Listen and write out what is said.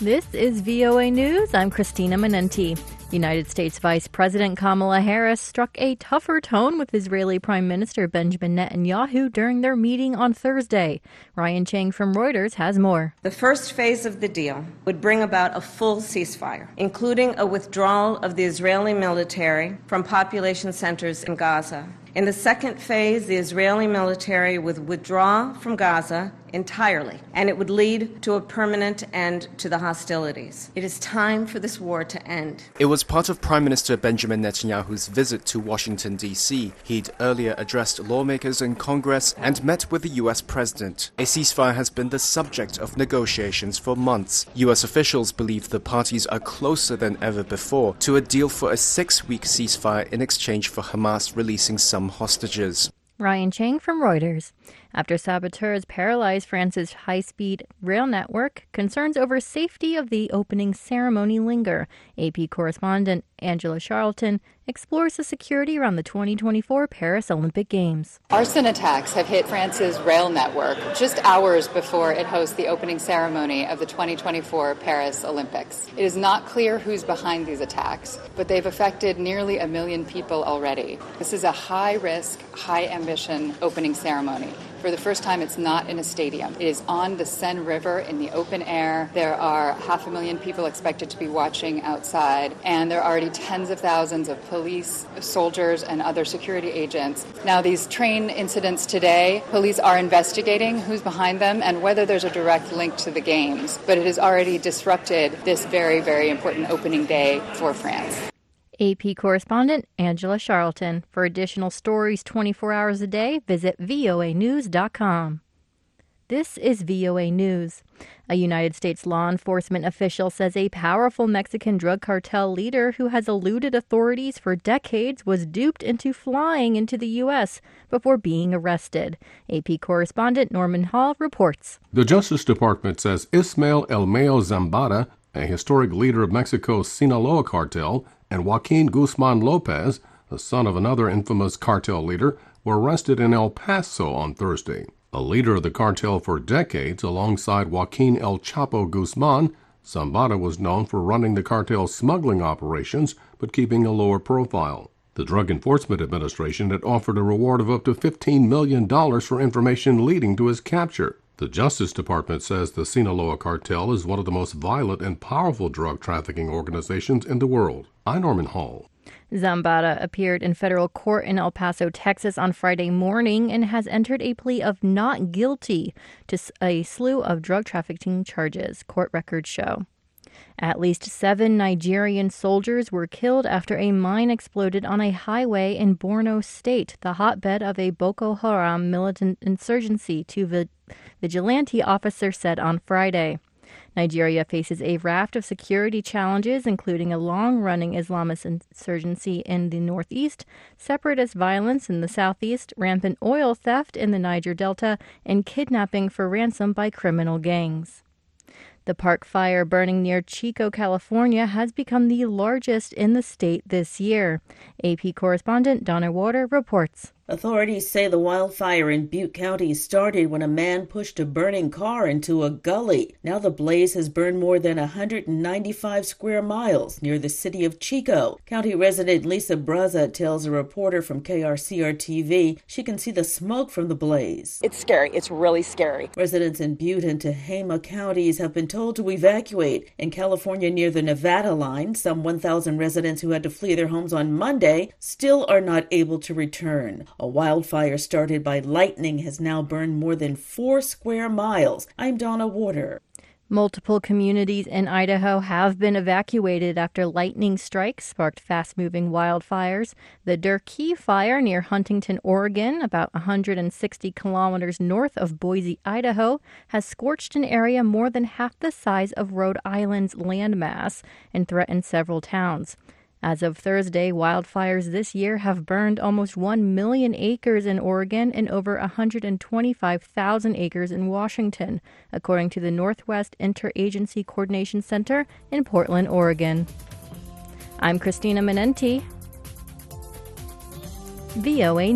This is VOA News. I'm Christina Menenti. United States Vice President Kamala Harris struck a tougher tone with Israeli Prime Minister Benjamin Netanyahu during their meeting on Thursday. Ryan Chang from Reuters has more. The first phase of the deal would bring about a full ceasefire, including a withdrawal of the Israeli military from population centers in Gaza. In the second phase, the Israeli military would withdraw from Gaza entirely, and it would lead to a permanent end to the hostilities. It is time for this war to end. It was part of Prime Minister Benjamin Netanyahu's visit to Washington, D.C. He'd earlier addressed lawmakers in Congress and met with the U.S. president. A ceasefire has been the subject of negotiations for months. U.S. officials believe the parties are closer than ever before to a deal for a 6-week ceasefire in exchange for Hamas releasing some hostages. Ryan Chang from Reuters. After saboteurs paralyzed France's high-speed rail network, concerns over safety of the opening ceremony linger. AP correspondent Angela Charlton explores the security around the 2024 Paris Olympic Games. Arson attacks have hit France's rail network just hours before it hosts the opening ceremony of the 2024 Paris Olympics. It is not clear who's behind these attacks, but they've affected nearly 1 million people already. This is a high-risk, high-ambition opening ceremony. For the first time, it's not in a stadium. It is on the Seine River in the open air. There are 500,000 people expected to be watching outside, and there are already tens of thousands of police, soldiers, and other security agents. Now, these train incidents today, police are investigating who's behind them and whether there's a direct link to the games. But it has already disrupted this very, very important opening day for France. AP correspondent Angela Charlton. For additional stories 24 hours a day, visit voanews.com. This is VOA News. A United States law enforcement official says a powerful Mexican drug cartel leader who has eluded authorities for decades was duped into flying into the U.S. before being arrested. AP correspondent Norman Hall reports. The Justice Department says Ismael Elmeo Zambada, a historic leader of Mexico's Sinaloa cartel, and Joaquin Guzman Lopez, the son of another infamous cartel leader, were arrested in El Paso on Thursday. A leader of the cartel for decades alongside Joaquin El Chapo Guzman, Zambada was known for running the cartel's smuggling operations but keeping a lower profile. The Drug Enforcement Administration had offered a reward of up to $15 million for information leading to his capture. The Justice Department says the Sinaloa cartel is one of the most violent and powerful drug trafficking organizations in the world. I'm Norman Hall. Zambada appeared in federal court in El Paso, Texas on Friday morning and has entered a plea of not guilty to a slew of drug trafficking charges, court records show. At least 7 Nigerian soldiers were killed after a mine exploded on a highway in Borno State, the hotbed of a Boko Haram militant insurgency, two vigilante officers said on Friday. Nigeria faces a raft of security challenges, including a long-running Islamist insurgency in the northeast, separatist violence in the southeast, rampant oil theft in the Niger Delta, and kidnapping for ransom by criminal gangs. The park fire burning near Chico, California, has become the largest in the state this year. AP correspondent Donna Warder reports. Authorities say the wildfire in Butte County started when a man pushed a burning car into a gully. Now the blaze has burned more than 195 square miles near the city of Chico. County resident Lisa Braza tells a reporter from KRCR-TV she can see the smoke from the blaze. It's scary. It's really scary. Residents in Butte and Tehama counties have been told to evacuate. In California near the Nevada line, some 1,000 residents who had to flee their homes on Monday still are not able to return. A wildfire started by lightning has now burned more than 4 square miles. I'm Donna Warder. Multiple communities in Idaho have been evacuated after lightning strikes sparked fast-moving wildfires. The Durkee Fire near Huntington, Oregon, about 160 kilometers north of Boise, Idaho, has scorched an area more than half the size of Rhode Island's landmass and threatened several towns. As of Thursday, wildfires this year have burned almost 1 million acres in Oregon and over 125,000 acres in Washington, according to the Northwest Interagency Coordination Center in Portland, Oregon. I'm Christina Menenti, VOA